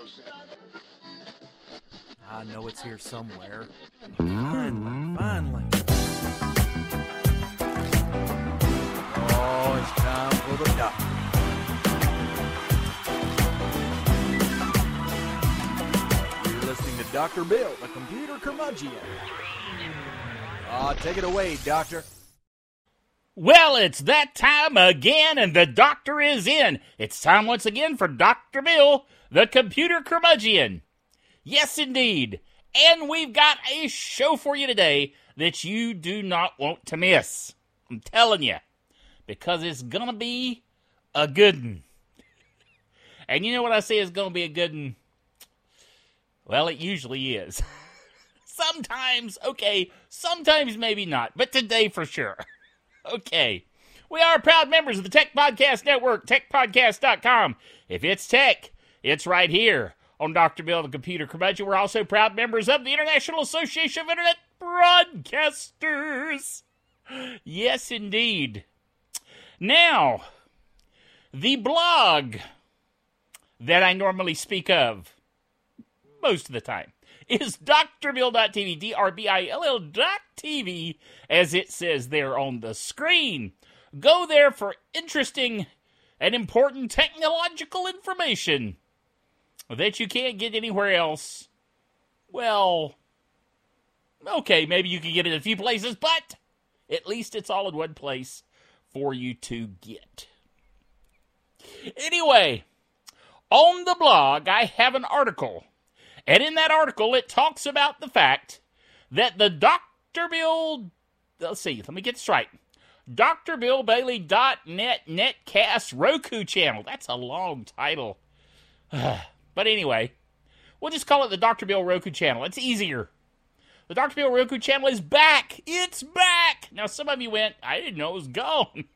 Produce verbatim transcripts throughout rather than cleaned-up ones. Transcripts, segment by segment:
I know it's here somewhere. Finally, finally. Oh, it's time for the doctor. You're listening to Doctor Bill, the computer curmudgeon. Ah, take it away, Doctor. Well, it's that time again, and the doctor is in. It's time once again for Doctor Bill, the computer curmudgeon. Yes, indeed. And we've got a show for you today that you do not want to miss. I'm telling you. Because it's going to be a good one. And you know what I say is going to be a good one? Well, it usually is. Sometimes, okay, sometimes maybe not, but today for sure. Okay, we are proud members of the Tech Podcast Network, tech podcast dot com. If it's tech, it's right here on Doctor Bill, the Computer Curmudgeon. We're also proud members of the International Association of Internet Broadcasters. Yes, indeed. Now, the blog that I normally speak of, most of the time, is D R bill dot T V, D R B I L L dot T V, as it says there on the screen. Go there for interesting and important technological information that you can't get anywhere else. Well, okay, maybe you can get it in a few places, but at least it's all in one place for you to get. Anyway, on the blog, I have an article. And in that article, it talks about the fact that the Doctor Bill, let's see, let me get this right. D R Bill Bailey dot net Netcast Roku channel. That's a long title. But anyway, we'll just call it the Doctor Bill Roku channel. It's easier. The Doctor Bill Roku channel is back. It's back. Now, some of you went, I didn't know it was gone.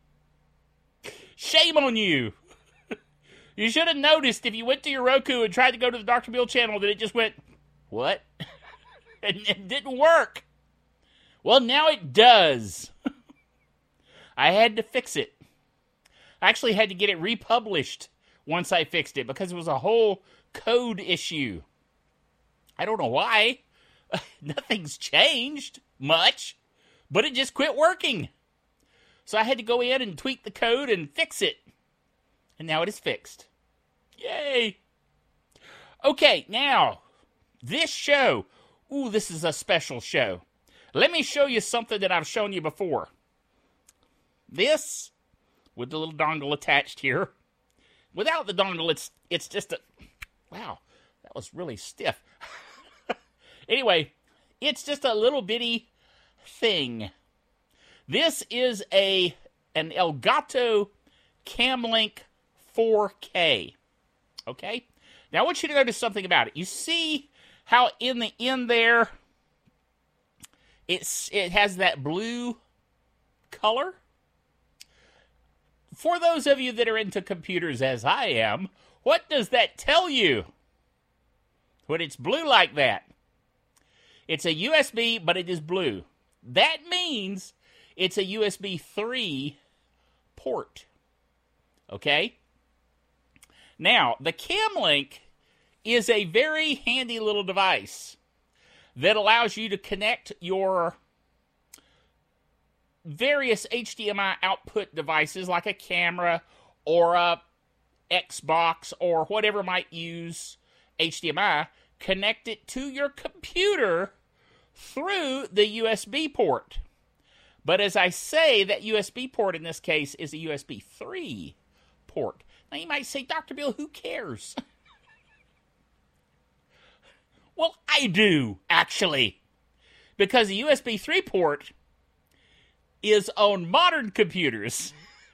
Shame on you. You should have noticed if you went to your Roku and tried to go to the Doctor Bill channel that it just went, what? And it didn't work. Well, now it does. I had to fix it. I actually had to get it republished once I fixed it because it was a whole code issue. I don't know why. Nothing's changed much, but it just quit working. So I had to go in and tweak the code and fix it. And now it is fixed. Yay! Okay, now, this show. Ooh, this is a special show. Let me show you something that I've shown you before. This, with the little dongle attached here. Without the dongle, it's it's just a... Wow, that was really stiff. Anyway, it's just a little bitty thing. This is a an Elgato Camlink four K. Okay? Now I want you to notice something about it. You see how in the end there, it's it has that blue color? For those of you that are into computers as I am, what does that tell you? When it's blue like that. It's a U S B, but it is blue. That means it's a U S B three port. Okay? Now, the Camlink is a very handy little device that allows you to connect your various H D M I output devices like a camera or a Xbox or whatever might use H D M I, connect it to your computer through the U S B port. But as I say, that U S B port in this case is a U S B three port. Now you might say, Doctor Bill, who cares? Well, I do, actually. Because the U S B three port is on modern computers.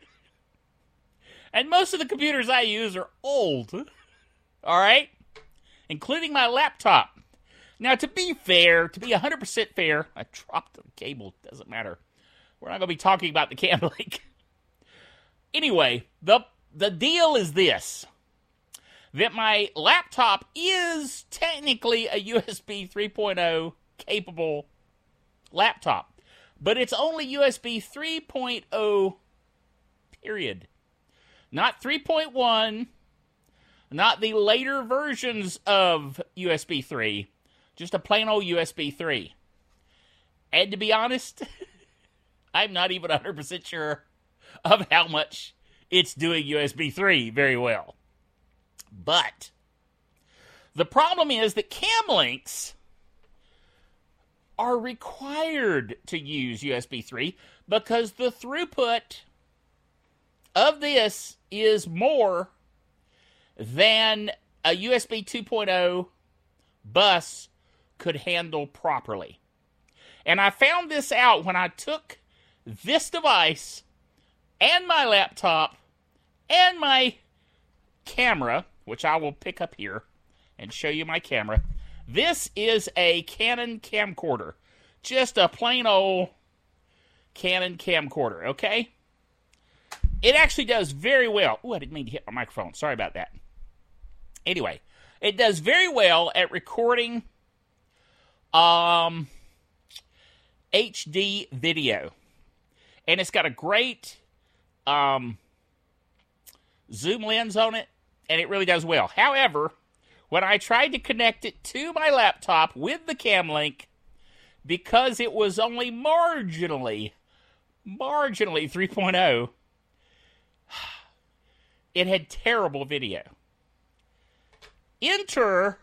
And most of the computers I use are old. All right? Including my laptop. Now, to be fair, to be one hundred percent fair, I dropped the cable, doesn't matter. We're not going to be talking about the Camlink. Anyway, the the deal is this. That my laptop is technically a U S B three point oh capable laptop. But it's only U S B three point oh, period. Not three point one, Not the later versions of U S B three. Just a plain old U S B three. And to be honest, I'm not even one hundred percent sure of how much it's doing U S B three very well. But the problem is that cam links are required to use U S B three because the throughput of this is more than a U S B two point oh bus could handle properly. And I found this out when I took this device and my laptop and my camera, which I will pick up here and show you my camera. This is a Canon camcorder. Just a plain old Canon camcorder, okay? It actually does very well. Ooh, I didn't mean to hit my microphone. Sorry about that. Anyway, it does very well at recording um, H D video. And it's got a great um, zoom lens on it, and it really does well. However, when I tried to connect it to my laptop with the cam link, because it was only marginally, marginally three point oh, it had terrible video. Enter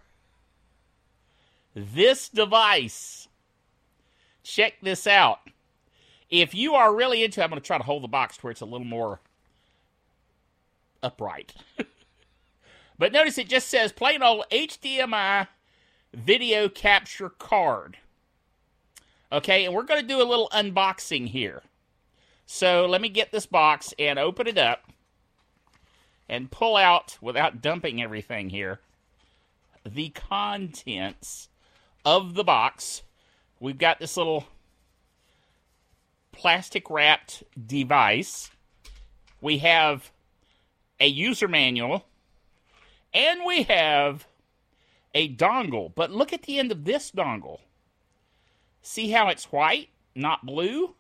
this device. Check this out. If you are really into, I'm going to try to hold the box to where it's a little more upright. But notice it just says plain old H D M I video capture card. Okay, and we're going to do a little unboxing here. So let me get this box and open it up and pull out, without dumping everything here, the contents of the box. We've got this little plastic wrapped device. We have a user manual. And we have a dongle. But look at the end of this dongle. See how it's white, not blue?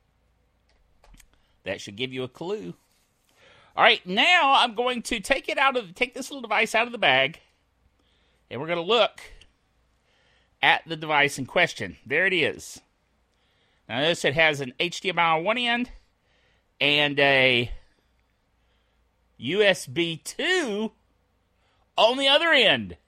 That should give you a clue. All right, now I'm going to take it out of take this little device out of the bag, and we're going to look at the device in question. There it is. Now notice it has an H D M I on one end and a U S B two on the other end.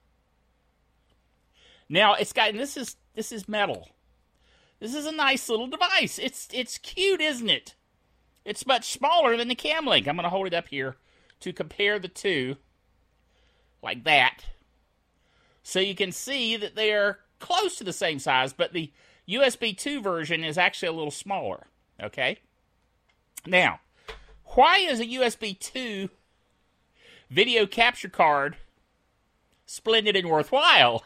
Now it's got, and this is this is metal. This is a nice little device. It's it's cute, isn't it? It's much smaller than the Cam Link. I'm going to hold it up here to compare the two, like that, so you can see that they're close to the same size, but the U S B two version is actually a little smaller. Okay. Now, why is a U S B two video capture card splendid and worthwhile?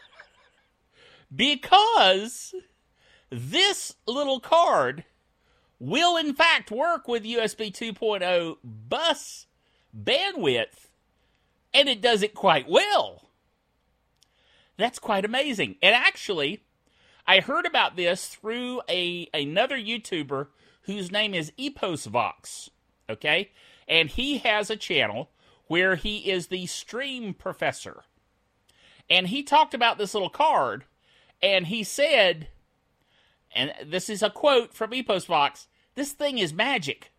Because this little card will in fact work with U S B two point oh bus bandwidth, and it does it quite well. That's quite amazing. And actually, I heard about this through a another YouTuber whose name is EposVox, okay? And he has a channel where he is the stream professor. And he talked about this little card, and he said, and this is a quote from EposVox, "This thing is magic."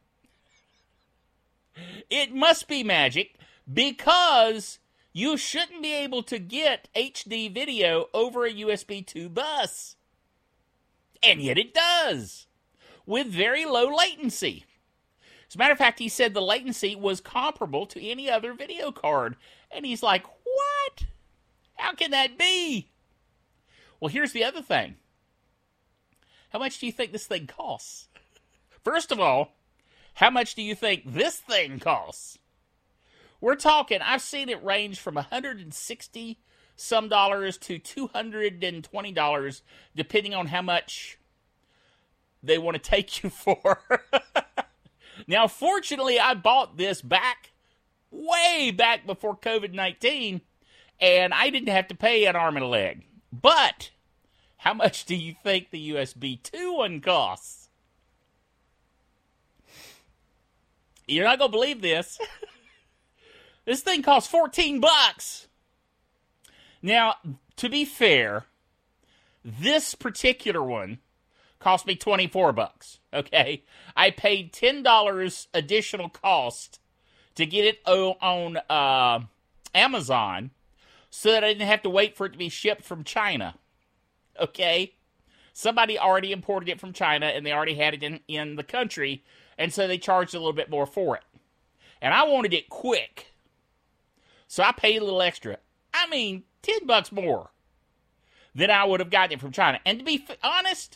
It must be magic because you shouldn't be able to get H D video over a U S B two bus. And yet it does, with very low latency. As a matter of fact, he said the latency was comparable to any other video card. And he's like, what? How can that be? Well, here's the other thing. How much do you think this thing costs? First of all, how much do you think this thing costs? We're talking, I've seen it range from one hundred sixty some dollars to two hundred twenty dollars, depending on how much they want to take you for. Now, fortunately, I bought this back, way back before COVID nineteen, and I didn't have to pay an arm and a leg. But how much do you think the U S B two one costs? You're not going to believe this. This thing costs fourteen bucks. Now, to be fair, this particular one cost me twenty-four bucks, okay? I paid ten dollars additional cost to get it on uh, Amazon so that I didn't have to wait for it to be shipped from China, okay? Somebody already imported it from China, and they already had it in, in the country, and so they charged a little bit more for it. And I wanted it quick, so I paid a little extra. I mean, ten bucks more than I would have gotten it from China. And to be f- honest,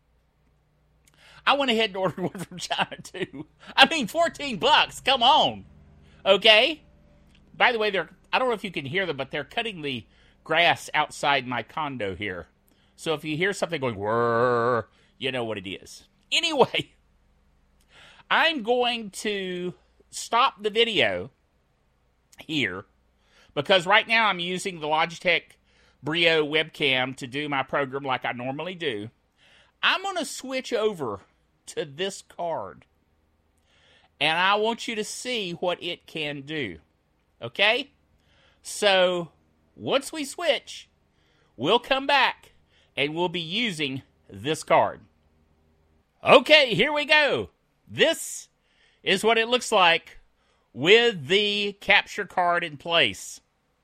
I went ahead and ordered one from China, too. I mean, fourteen bucks, come on, okay? By the way, they're I don't know if you can hear them, but they're cutting the grass outside my condo here. So if you hear something going, whirr, you know what it is. Anyway, I'm going to stop the video here because right now I'm using the Logitech Brio webcam to do my program like I normally do. I'm going to switch over to this card, and I want you to see what it can do. Okay? So, once we switch, we'll come back, and we'll be using this card. Okay, here we go. This is what it looks like with the capture card in place.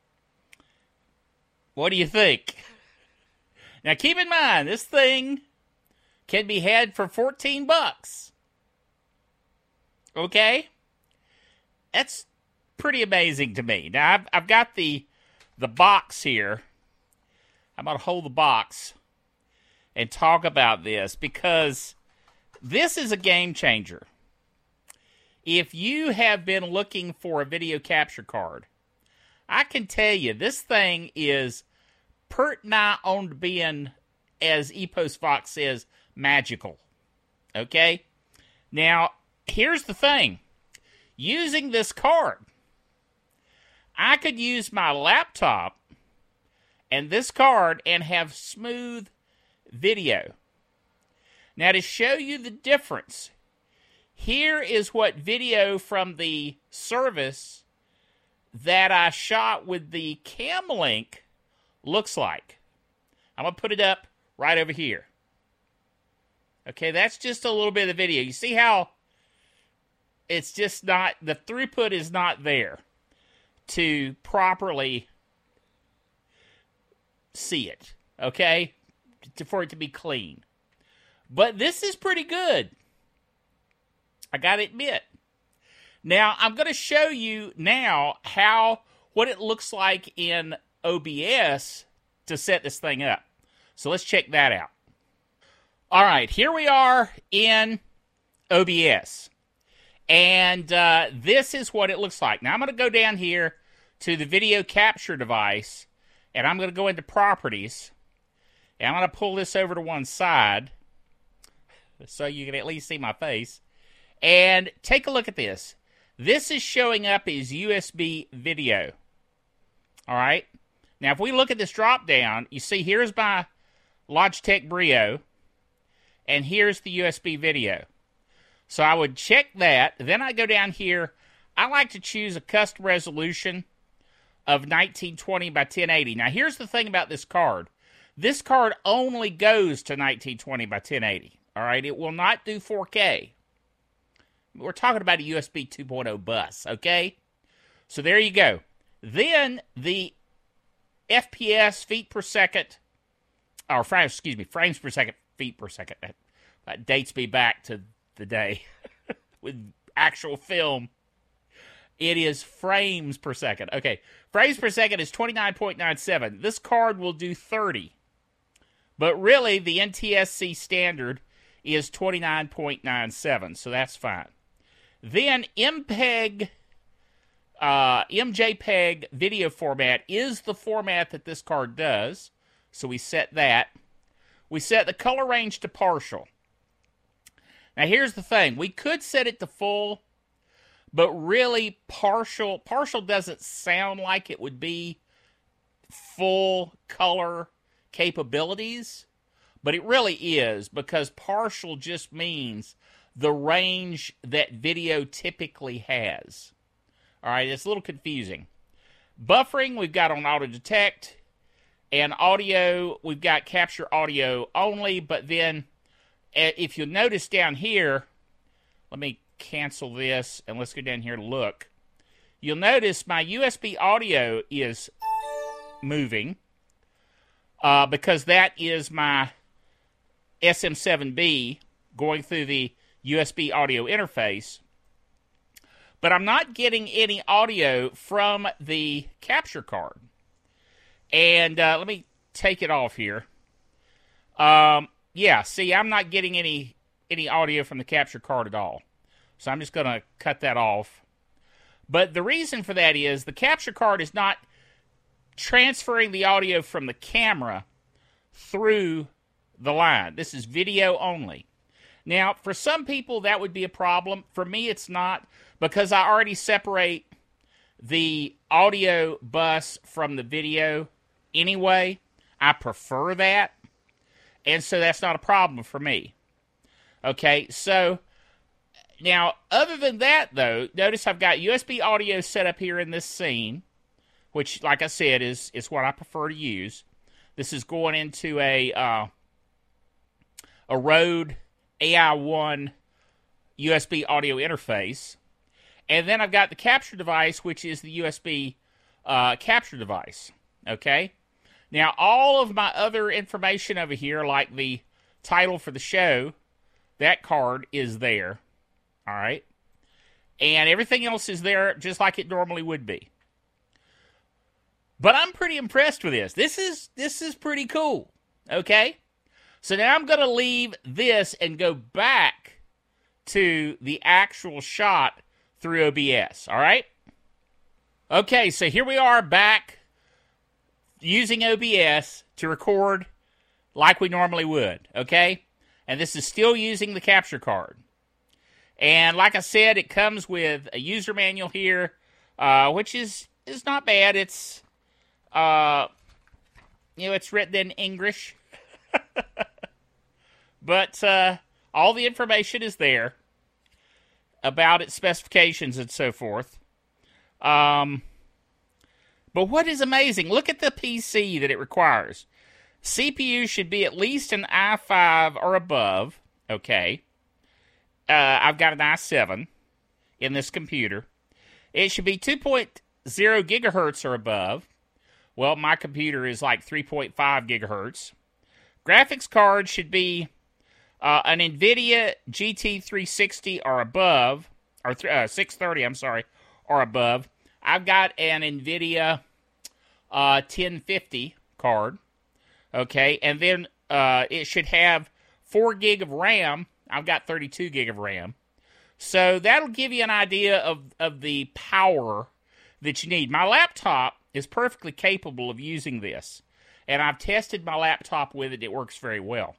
What do you think? Now, keep in mind, this thing can be had for fourteen bucks. Okay? That's pretty amazing to me. Now, I've, I've got the, the box here. I'm going to hold the box and talk about this because this is a game changer. If you have been looking for a video capture card, I can tell you this thing is pert nigh on to being, as Epos Fox says, magical. Okay? Now, here's the thing. Using this card, I could use my laptop and this card and have smooth video. Now, to show you the difference, here is what video from the service that I shot with the Camlink looks like. I'm going to put it up right over here. Okay, that's just a little bit of the video. You see how it's just not, the throughput is not there to properly see it, okay, to, for it to be clean. But this is pretty good, I gotta admit. Now, I'm going to show you now how, what it looks like in O B S to set this thing up. So let's check that out. All right, here we are in O B S. And uh, this is what it looks like. Now, I'm going to go down here to the video capture device, and I'm going to go into properties, and I'm going to pull this over to one side so you can at least see my face. And take a look at this. This is showing up as U S B video. All right? Now, if we look at this drop down, you see here's my Logitech Brio, and here's the U S B video. So I would check that. Then I go down here. I like to choose a custom resolution of nineteen twenty by ten eighty. Now, here's the thing about this card. This card only goes to nineteen twenty by ten eighty. All right? It will not do four K. We're talking about a U S B two point oh bus, okay? So there you go. Then the F P S, feet per second, or frames, excuse me, frames per second, feet per second. That, that dates me back to the day with actual film. It is frames per second. Okay, frames per second is twenty-nine point nine seven. This card will do thirty. But really, the N T S C standard is twenty-nine point nine seven, so that's fine. Then M P E G, uh, M J P E G video format is the format that this card does. So we set that. We set the color range to partial. Now here's the thing. We could set it to full, but really partial, partial doesn't sound like it would be full color capabilities, but it really is, because partial just means the range that video typically has. All right, it's a little confusing. Buffering, we've got on auto detect. And audio, we've got capture audio only. But then, if you'll notice down here, let me cancel this and let's go down here and look. You'll notice my U S B audio is moving uh, because that is my S M seven B going through the U S B audio interface. But I'm not getting any audio from the capture card. And uh, let me take it off here. Um, yeah, see, I'm not getting any any audio from the capture card at all. So I'm just going to cut that off. But the reason for that is the capture card is not transferring the audio from the camera through the line. This is video only. Now, for some people, that would be a problem. For me, it's not, because I already separate the audio bus from the video anyway. I prefer that. And so that's not a problem for me. Okay, so now, other than that, though, notice I've got U S B audio set up here in this scene, which, like I said, is, is what I prefer to use. This is going into a uh, a Rode A I one U S B audio interface. And then I've got the capture device, which is the U S B uh, capture device. Okay? Now, all of my other information over here, like the title for the show, that card is there. All right? And everything else is there just like it normally would be. But I'm pretty impressed with this. This is this is pretty cool. Okay? So now I'm going to leave this and go back to the actual shot through O B S. All right? Okay, so here we are back using O B S to record like we normally would. Okay? And this is still using the capture card. And like I said, it comes with a user manual here, uh, which is, is not bad. It's, uh, you know, it's written in English. But uh, all the information is there about its specifications and so forth. Um, but what is amazing, look at the P C that it requires. C P U should be at least an i five or above, okay? Uh, I've got an i seven in this computer. It should be two point oh gigahertz or above. Well, my computer is like three point five gigahertz. Graphics card should be uh, an NVIDIA G T three sixty or above, or th- uh, six thirty, I'm sorry, or above. I've got an NVIDIA uh, ten fifty card, okay, and then uh, it should have four gig of RAM. I've got thirty-two gig of RAM. So that'll give you an idea of, of the power that you need. My laptop is perfectly capable of using this. And I've tested my laptop with it. It works very well.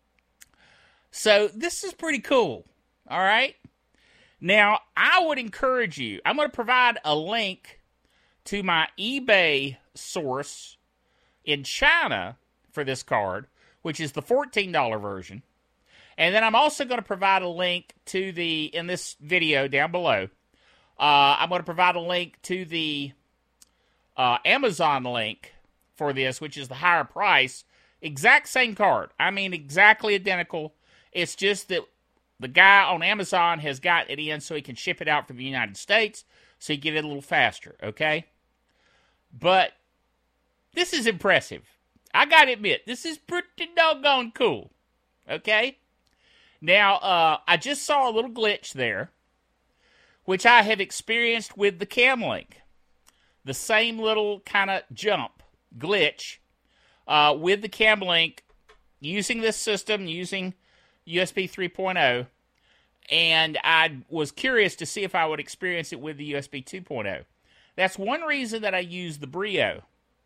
So this is pretty cool. All right? Now, I would encourage you. I'm going to provide a link to my eBay source in China for this card, which is the fourteen dollars version. And then I'm also going to provide a link to the, in this video down below, uh, I'm going to provide a link to the uh, Amazon link for this, which is the higher price. Exact same card. I mean, exactly identical. It's just that the guy on Amazon has got it in so he can ship it out from the United States, so you get it a little faster, okay? But this is impressive. I got to admit, this is pretty doggone cool, okay? Now, uh, I just saw a little glitch there, which I have experienced with the Camlink. The same little kind of jump glitch uh, with the Camlink using this system, using U S B three point oh, and I was curious to see if I would experience it with the U S B two point oh. That's one reason that I use the Brio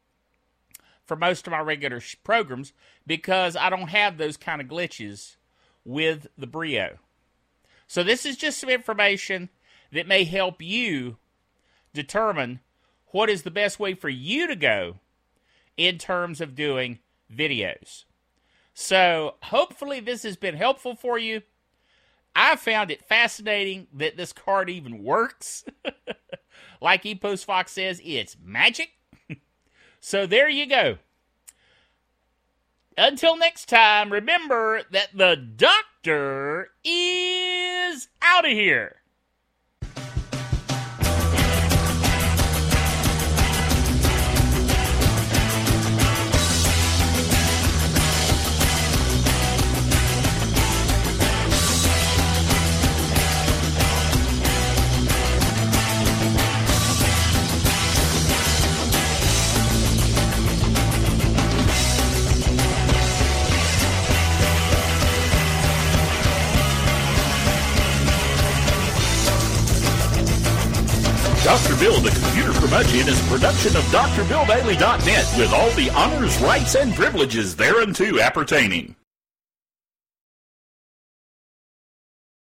for most of my regular sh- programs, because I don't have those kind of glitches with the Brio. So this is just some information that may help you determine what is the best way for you to go in terms of doing videos. So hopefully this has been helpful for you. I found it fascinating that this card even works. like Epos Fox says, it's magic. So there you go. Until next time, remember that the doctor is out of here. Doctor Bill, the Computer Curmudgeon, is a production of D R Bill Daily dot net with all the honors, rights, and privileges thereunto appertaining.